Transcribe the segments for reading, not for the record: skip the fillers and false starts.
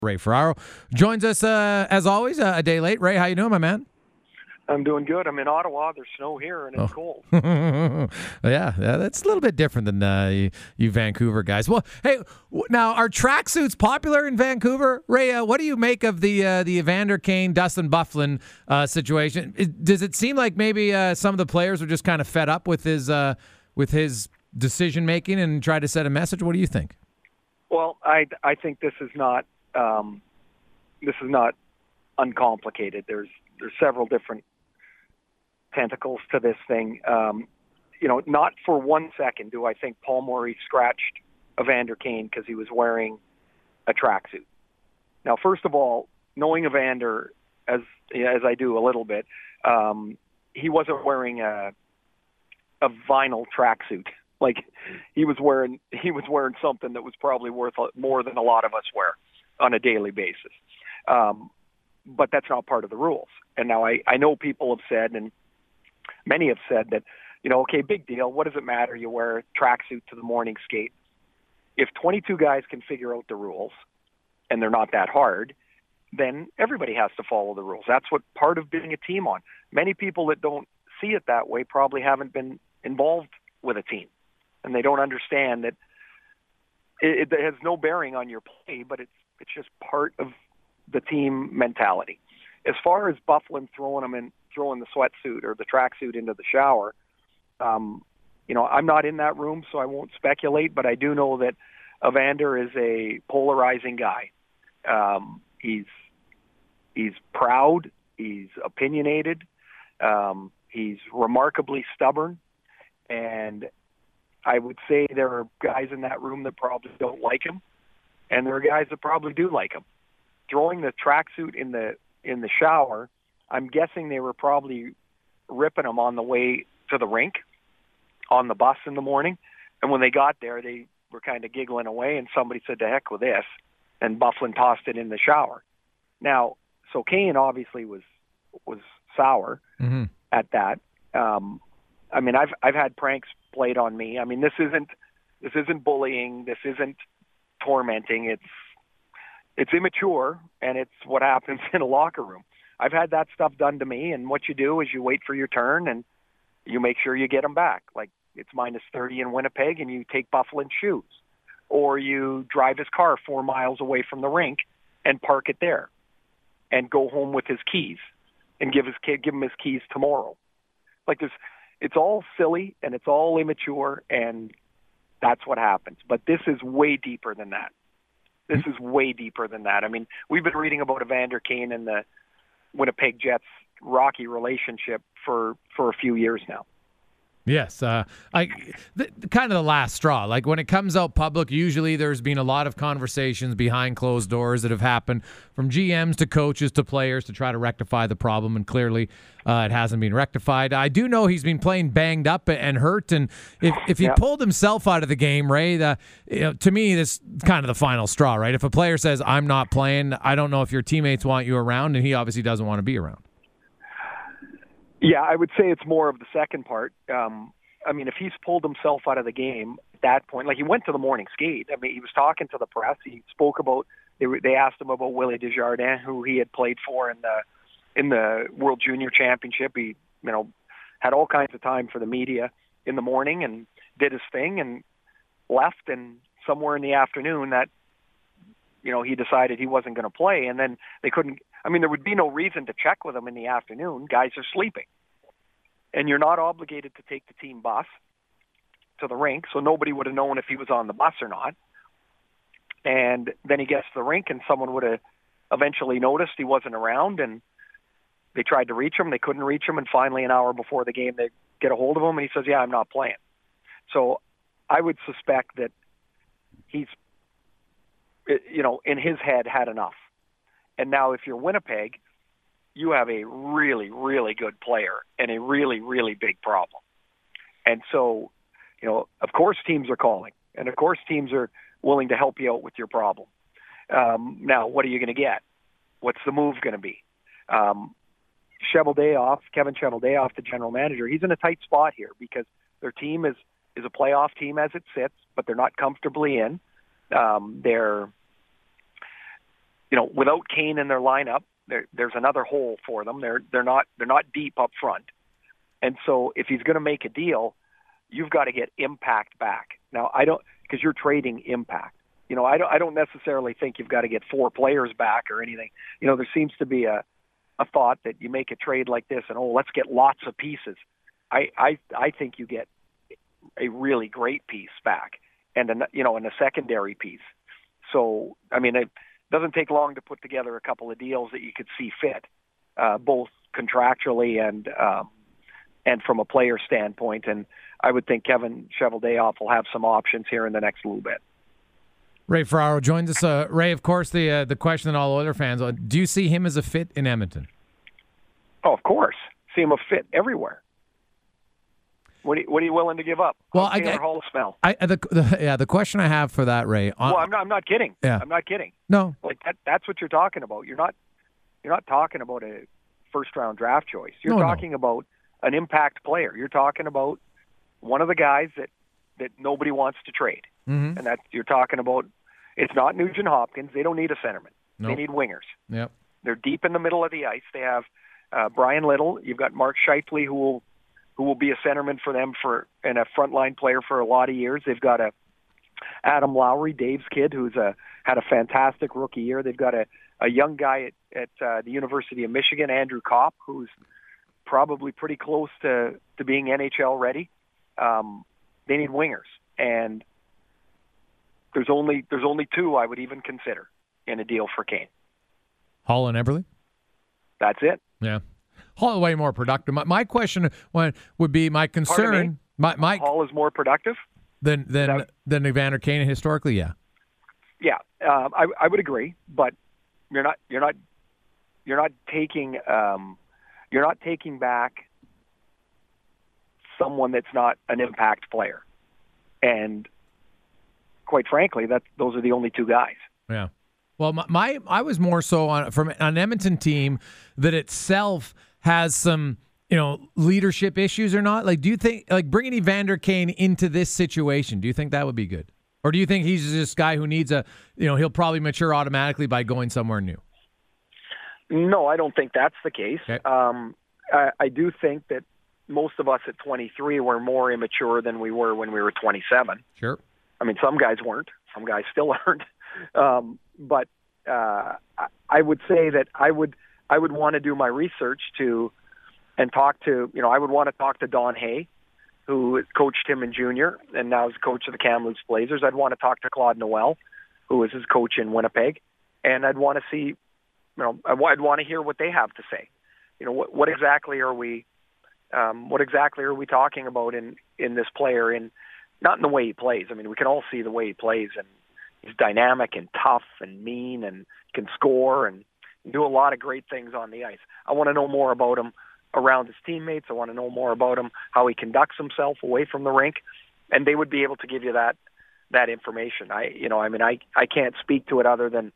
Ray Ferraro joins us as always a day late. Ray, how you doing, my man? I'm doing good. I'm in Ottawa. There's snow here, and it's cold. yeah, that's a little bit different than you Vancouver guys. Well, hey, now are tracksuits popular in Vancouver? Ray, what do you make of the Evander Kane, Dustin Byfuglien situation? Does it seem like maybe some of the players were just kind of fed up with his decision making and tried to set a message? What do you think? Well, I think this is not uncomplicated. There's several different tentacles to this thing. Not for 1 second do I think Paul Maurice scratched Evander Kane because he was wearing a tracksuit. Now, first of all, knowing Evander as I do a little bit, he wasn't wearing a vinyl tracksuit. Like he was wearing something that was probably worth more than a lot of us wear on a daily basis. But that's not part of the rules. And now I know people have said, and many have said that, okay, big deal. What does it matter? You wear a tracksuit to the morning skate. If 22 guys can figure out the rules, and they're not that hard, then everybody has to follow the rules. That's what part of being a team on. Many people that don't see it that way probably haven't been involved with a team, and they don't understand that it has no bearing on your play, but it's just part of the team mentality. As far as Byfuglien throwing the sweatsuit or the tracksuit into the shower, I'm not in that room, so I won't speculate, but I do know that Evander is a polarizing guy. He's proud, he's opinionated, he's remarkably stubborn, and I would say there are guys in that room that probably don't like him, and there are guys that probably do like him. Throwing the tracksuit in the shower, I'm guessing they were probably ripping him on the way to the rink on the bus in the morning. And when they got there, they were kind of giggling away, and somebody said, "To heck with this," and Byfuglien tossed it in the shower. Now, so Kane obviously was sour at that. I've had pranks played on me. I mean, this isn't bullying. This isn't tormenting. It's immature, and it's what happens in a locker room. I've had that stuff done to me, and what you do is you wait for your turn, and you make sure you get them back. Like, it's -30 in Winnipeg, and you take Byfuglien's shoes. Or you drive his car 4 miles away from the rink and park it there and go home with his keys and give him his keys tomorrow. Like, it's all silly, and it's all immature, and that's what happens. But this is way deeper than that. This is way deeper than that. I mean, we've been reading about Evander Kane and the Winnipeg Jets rocky relationship for a few years now. Yes, kind of the last straw. Like when it comes out public, usually there's been a lot of conversations behind closed doors that have happened from GMs to coaches to players to try to rectify the problem, and clearly it hasn't been rectified. I do know he's been playing banged up and hurt, and if he pulled himself out of the game, Ray, to me, this is kind of the final straw, right? If a player says, "I'm not playing," I don't know if your teammates want you around, and he obviously doesn't want to be around. Yeah, I would say it's more of the second part. If he's pulled himself out of the game at that point, like he went to the morning skate. I mean, he was talking to the press. He spoke about, they asked him about Willie Desjardins, who he had played for in the World Junior Championship. He, had all kinds of time for the media in the morning and did his thing and left. And somewhere in the afternoon that, he decided he wasn't going to play. And then they couldn't, there would be no reason to check with him in the afternoon. Guys are sleeping. And you're not obligated to take the team bus to the rink, so nobody would have known if he was on the bus or not. And then he gets to the rink, and someone would have eventually noticed he wasn't around, and they tried to reach him. They couldn't reach him, and finally an hour before the game they get a hold of him, and he says, "Yeah, I'm not playing." So I would suspect that he's, in his head had enough. And now if you're Winnipeg, you have a really, really good player and a really, really big problem. And so, of course teams are calling, and of course teams are willing to help you out with your problem. Now, what are you going to get? What's the move going to be? Kevin Cheveldayoff, the general manager, he's in a tight spot here because their team is a playoff team as it sits, but they're not comfortably in. without Kane in their lineup, there's another hole for them. They're not deep up front, and so if he's going to make a deal, you've got to get impact back. Now because you're trading impact. I don't necessarily think you've got to get 4 players back or anything. There seems to be a thought that you make a trade like this and let's get lots of pieces. I think you get a really great piece back and a secondary piece. So it doesn't take long to put together a couple of deals that you could see fit, both contractually and from a player standpoint. And I would think Kevin Cheveldayoff will have some options here in the next little bit. Ray Ferraro joins us. Ray, of course, the question that all Oilers fans on: do you see him as a fit in Edmonton? Oh, of course. See him a fit everywhere. What are you willing to give up? Well, Hall smell. The question I have for that, Ray. I'm not kidding. Yeah. I'm not kidding. No, that's what you're talking about. You're not talking about a first round draft choice. You're talking about an impact player. You're talking about one of the guys that nobody wants to trade. Mm-hmm. And that you're talking about, it's not Nugent Hopkins. They don't need a centerman. Nope. They need wingers. Yep. They're deep in the middle of the ice. They have Brian Little. You've got Mark Scheifele, who will be a centerman for them and a frontline player for a lot of years. They've got Adam Lowry, Dave's kid, who's had a fantastic rookie year. They've got a young guy at the University of Michigan, Andrew Kopp, who's probably pretty close to being NHL ready. They need wingers, and there's only 2 I would even consider in a deal for Kane. Hall and Eberle? That's it. Yeah. Hall way more productive. My question would be my concern. My Hall is more productive than Evander Kane historically. Yeah. Yeah, I would agree, but you're not taking back someone that's not an impact player, and quite frankly, those are the only 2 guys. Yeah. Well, I was more so on an Edmonton team that itself has some, leadership issues or not. Like, do you think bringing Evander Kane into this situation? Do you think that would be good, or do you think he's just this guy who needs he'll probably mature automatically by going somewhere new? No, I don't think that's the case. Okay. I do think that most of us at 23 were more immature than we were when we were 27. Sure. Some guys weren't. Some guys still aren't. But I would say that I would want to do my research and talk to, I would want to talk to Don Hay, who coached him in junior and now is coach of the Kamloops Blazers. I'd want to talk to Claude Noel, who was his coach in Winnipeg, and I'd want to see, I'd want to hear what they have to say. What exactly are we talking about in this player, not in the way he plays. We can all see the way he plays, and he's dynamic and tough and mean and can score and do a lot of great things on the ice. I want to know more about him around his teammates. I want to know more about him, how he conducts himself away from the rink, and they would be able to give you that information. I can't speak to it other than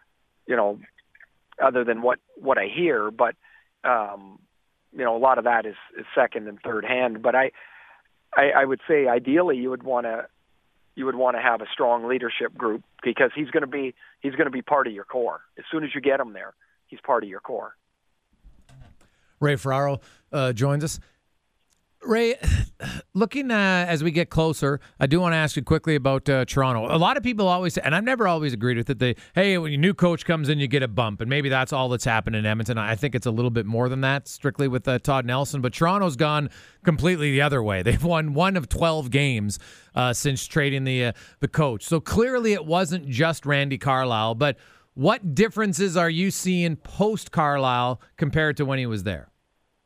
what I hear, but a lot of that is second and third hand. But I would say ideally you would want to have a strong leadership group, because he's going to be part of your core. As soon as you get him there, he's part of your core. Ray Ferraro joins us. Ray, looking as we get closer, I do want to ask you quickly about Toronto. A lot of people always say, and I've never always agreed with it, when a new coach comes in, you get a bump, and maybe that's all that's happened in Edmonton. I think it's a little bit more than that, strictly with Todd Nelson, but Toronto's gone completely the other way. They've won 1 of 12 games since trading the coach. So clearly it wasn't just Randy Carlyle, but what differences are you seeing post-Carlyle compared to when he was there?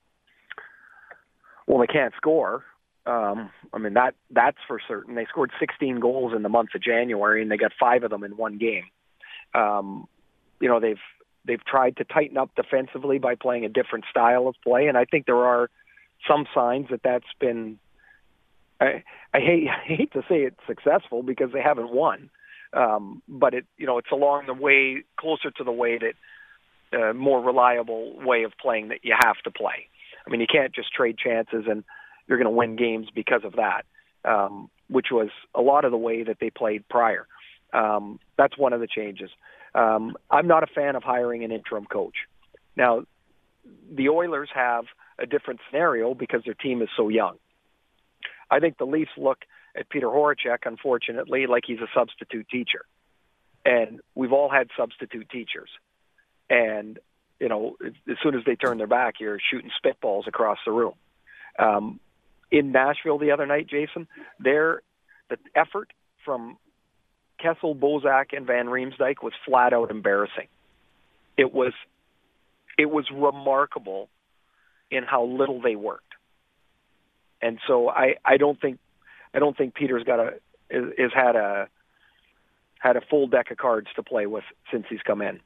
Well, they can't score. That's for certain. They scored 16 goals in the month of January, and they got 5 of them in one game. They've tried to tighten up defensively by playing a different style of play, and I think there are some signs that's been. I hate to say it's successful because they haven't won, but it's along the way, closer to the way that more reliable way of playing that you have to play. You can't just trade chances and you're going to win games because of that, which was a lot of the way that they played prior. That's one of the changes. I'm not a fan of hiring an interim coach. Now, the Oilers have a different scenario because their team is so young. I think the Leafs look at Peter Horacek, unfortunately, like he's a substitute teacher. And we've all had substitute teachers. And, you know, as soon as they turn their back, you're shooting spitballs across the room. In Nashville the other night, Jason, the effort from Kessel, Bozak, and Van Riemsdyk was flat out embarrassing. It was remarkable in how little they worked. And so I don't think Peter's had a full deck of cards to play with since he's come in.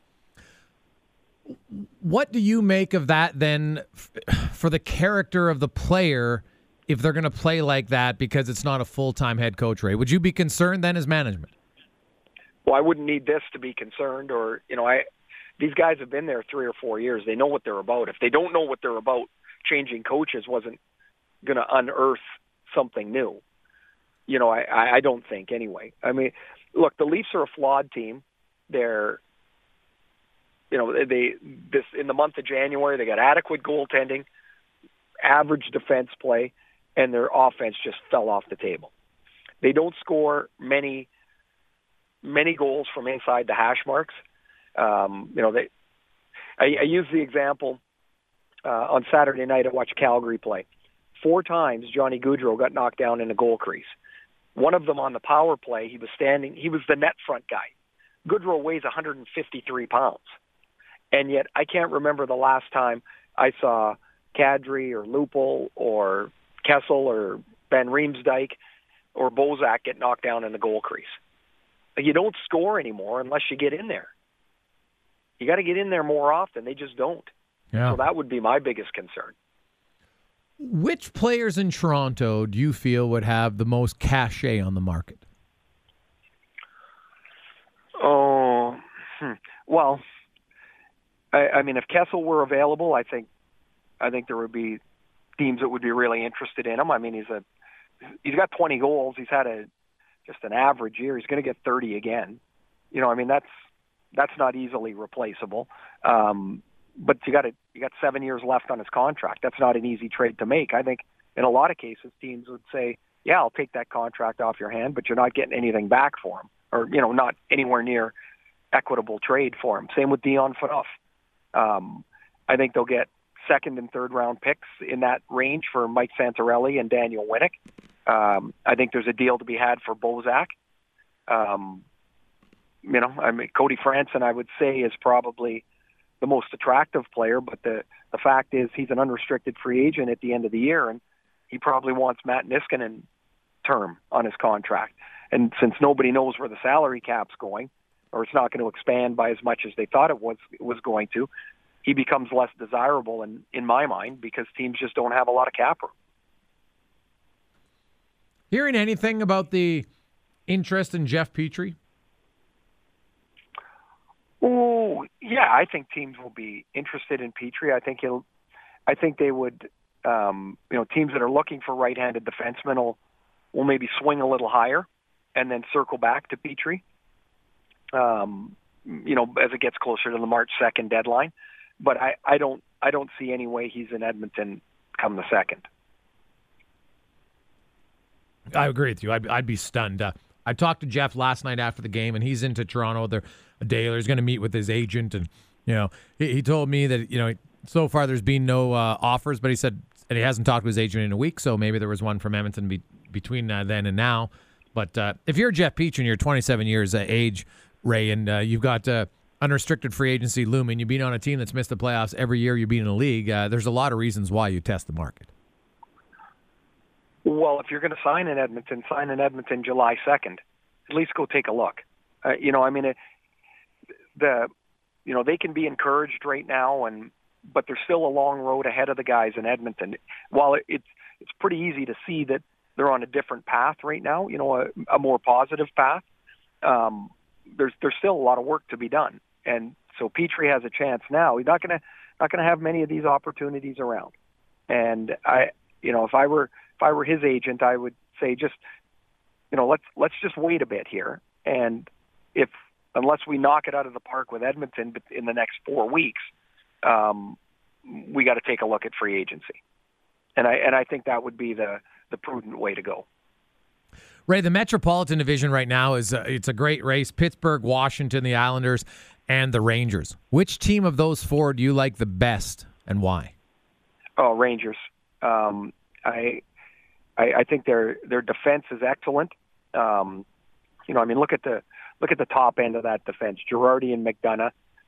What do you make of that then for the character of the player if they're going to play like that because it's not a full-time head coach, Ray? Would you be concerned then as management? Well, I wouldn't need this to be concerned, or, you know, these guys have been there 3 or 4 years. They know what they're about. If they don't know what they're about, changing coaches wasn't going to unearth something new. You know, I don't think anyway. I mean, look, the Leafs are a flawed team. They're, you know, in the month of January, they got adequate goaltending, average defense play, and their offense just fell off the table. They don't score many goals from inside the hash marks. You know, I use the example on Saturday night. I watched Calgary play. 4 times Johnny Gaudreau got knocked down in a goal crease. One of them on the power play, he was the net front guy. Gaudreau weighs 153 pounds. And yet I can't remember the last time I saw Kadri or Lupul or Kessel or Van Riemsdyk or Bozak get knocked down in the goal crease. You don't score anymore unless you get in there. You got to get in there more often. They just don't. Yeah. So that would be my biggest concern. Which players in Toronto do you feel would have the most cachet on the market? Well, I mean, if Kessel were available, I think there would be teams that would be really interested in him. I mean, he's got 20 goals. He's had just an average year. He's going to get 30 again. You know, I mean, that's not easily replaceable. But you got 7 years left on his contract. That's not an easy trade to make. I think in a lot of cases, teams would say, yeah, I'll take that contract off your hand, but you're not getting anything back for him, or, you know, not anywhere near equitable trade for him. Same with Dion Phaneuf. I think they'll get second and third round picks in that range for Mike Santorelli and Daniel Winnick. I think there's a deal to be had for Bozak. You know, I mean, Cody Franson, I would say, is probably the most attractive player, but the fact is he's an unrestricted free agent at the end of the year, and he probably wants Matt Niskanen term on his contract. And since nobody knows where the salary cap's going, or it's not going to expand by as much as they thought it was going to, he becomes less desirable in my mind, because teams just don't have a lot of cap room. Hearing anything about the interest in Jeff Petrie? Oh, yeah, I think teams will be interested in Petrie. I think they would, you know, teams that are looking for right-handed defensemen will maybe swing a little higher and then circle back to Petrie, you know, as it gets closer to the March 2nd deadline. But I don't see any way he's in Edmonton come the 2nd. I agree with you. I'd be stunned. I talked to Jeff last night after the game, and he's into Toronto. They're a day. He's going to meet with his agent, and you know, he told me that, you know, so far there's been no offers, but he said, and he hasn't talked to his agent in a week, so maybe there was one from Edmonton between then and now. But if you're Jeff Petrie and you're 27 years age, Ray, and you've got unrestricted free agency looming, you've been on a team that's missed the playoffs every year you've been in the league, there's a lot of reasons why you test the market. Well, if you're going to sign in Edmonton July 2nd. At least go take a look. You know, I mean, you know, they can be encouraged right now, but there's still a long road ahead of the guys in Edmonton. While it's pretty easy to see that they're on a different path right now, you know, a more positive path. There's still a lot of work to be done, and so Petrie has a chance now. He's not going to have many of these opportunities around. And you know, if I were his agent, I would say, just, you know, let's just wait a bit here. And if unless we knock it out of the park with Edmonton in the next 4 weeks, we got to take a look at free agency. And I think that would be the prudent way to go. Ray, the Metropolitan Division right now it's a great race. Pittsburgh, Washington, the Islanders, and the Rangers. Which team of those four do you like the best, and why? Oh, Rangers. I think their defense is excellent. Look at the top end of that defense. Girardi and McDonough,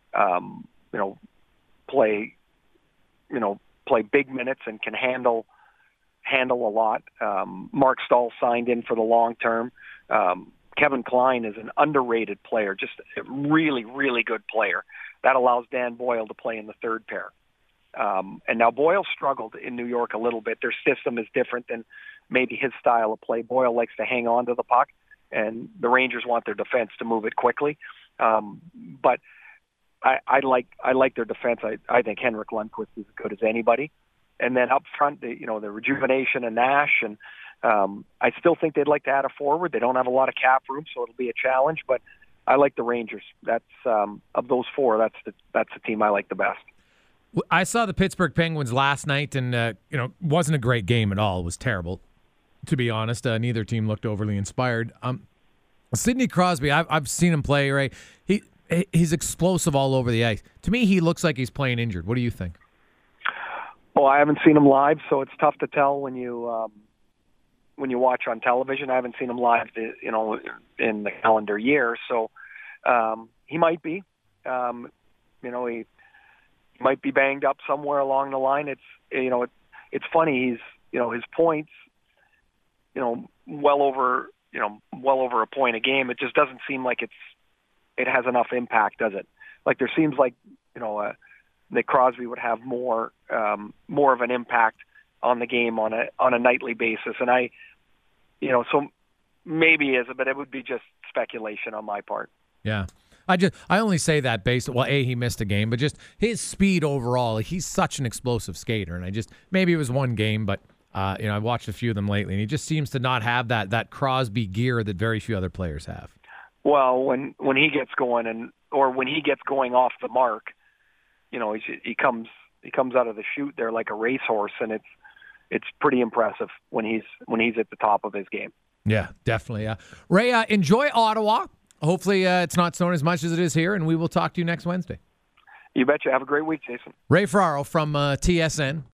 play big minutes and can handle a lot. Mark Stahl signed in for the long term. Kevin Klein is an underrated player, just a really, really good player. That allows Dan Boyle to play in the third pair. And now Boyle struggled in New York a little bit. Their system is different than maybe his style of play. Boyle likes to hang on to the puck, and the Rangers want their defense to move it quickly. But I like their defense. I think Henrik Lundqvist is as good as anybody. And then up front, the rejuvenation of Nash, and I still think they'd like to add a forward. They don't have a lot of cap room, so it'll be a challenge. But I like the Rangers. That's of those four, that's the team I like the best. I saw the Pittsburgh Penguins last night, and wasn't a great game at all. It was terrible, to be honest. Neither team looked overly inspired. Sidney Crosby, I've seen him play. Right, he's explosive all over the ice. To me, he looks like he's playing injured. What do you think? Well, I haven't seen him live, so it's tough to tell when you watch on television. I haven't seen him live, in the calendar year. So he might be. He might be banged up somewhere along the line. It's funny. He's his points, well over a point a game. It just doesn't seem like it has enough impact, does it? Like there seems like that Crosby would have more of an impact on the game on a nightly basis, and so maybe is, but it would be just speculation on my part. Yeah. I only say that based on, he missed a game, but just his speed overall. He's such an explosive skater, and maybe it was one game, but I watched a few of them lately, and he just seems to not have that Crosby gear that very few other players have. Well, when he gets going or when he gets going off the mark, he comes out of the chute there like a racehorse, and it's pretty impressive when he's at the top of his game. Yeah, definitely. Ray, enjoy Ottawa. Hopefully it's not snowing as much as it is here, and we will talk to you next Wednesday. You betcha. Have a great week, Jason. Ray Ferraro from TSN.